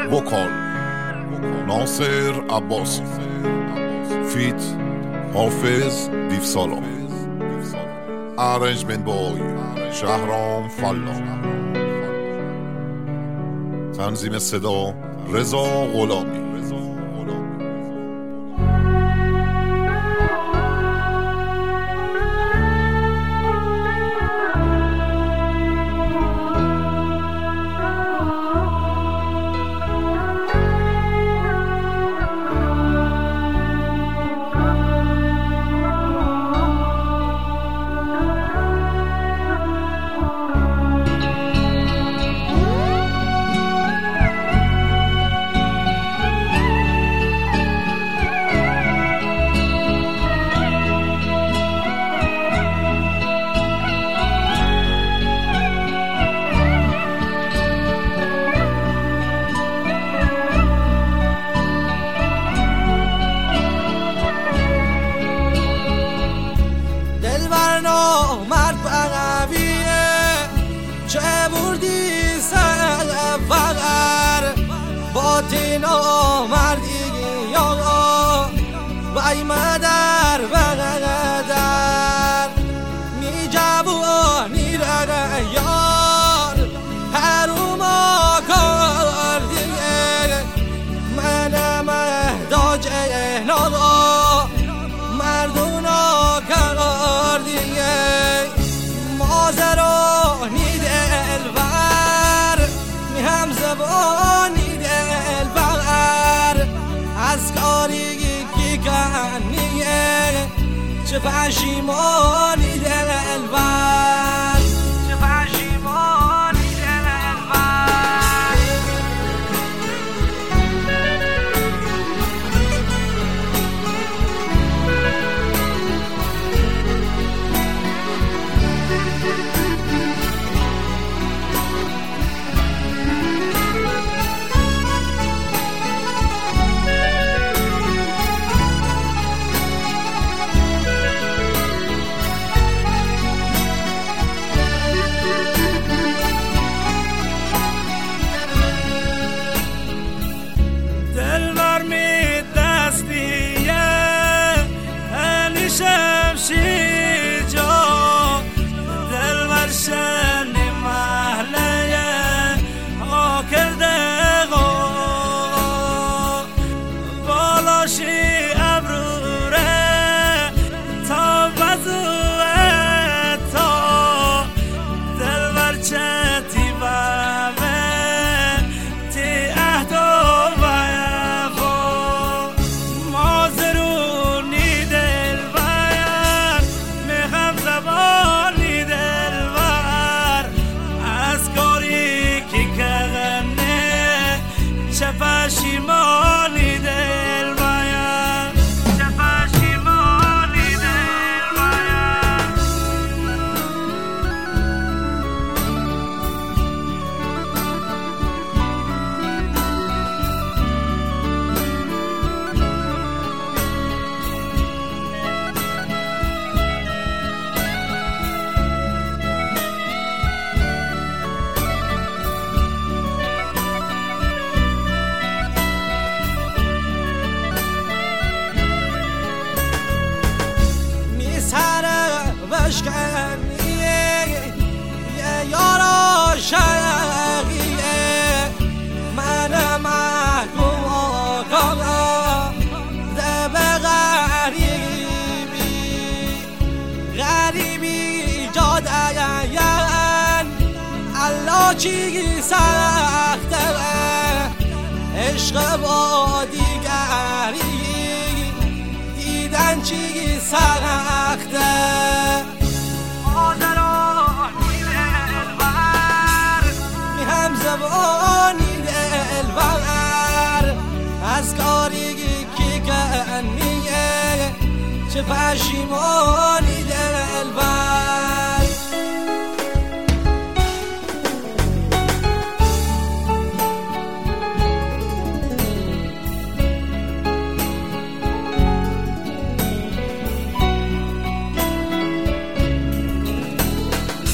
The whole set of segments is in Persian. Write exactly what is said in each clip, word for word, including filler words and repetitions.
وکال ناصر عباسی، فیت حافظ دیفسالار، ارنجمنت بای شهرام فلاح، تنظیم صدا رضا غلامی. باطینا مردی یا وای مادر بغدر می جوانی را یار هروما کردیه من محتاج نالا مردونا کردیه مازرانی دلبر می هم زبانی از کاری که کنیه چه پشیمانی دلبر، چه پشیمانی دلبر. پشیمانی دل باید، چه پشیمانی دل باید. بشکنیه یه یارا شرقیه من محکوم آقا ده به غریبی غریبی جادین الله چی سخته عشق با دیگری دیدن چی سخته زبانی دلبر از کاری که کنیه چه پشیمانی دلبر.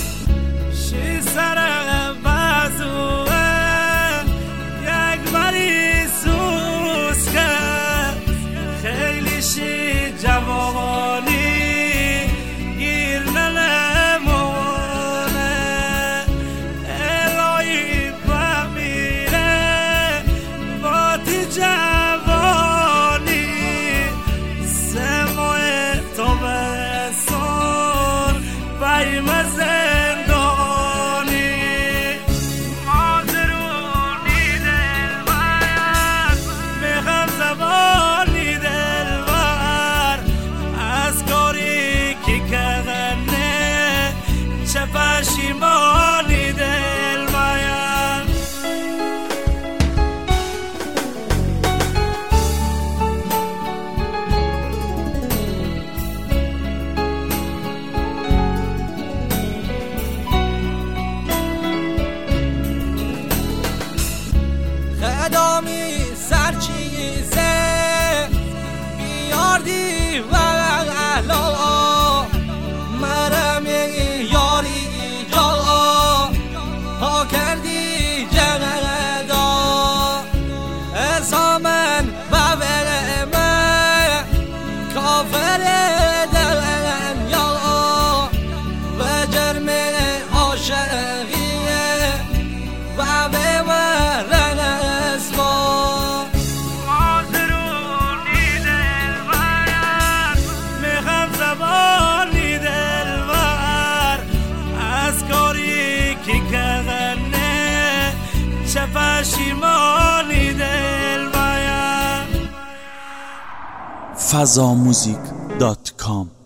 Somebody فضاموزیک دات کام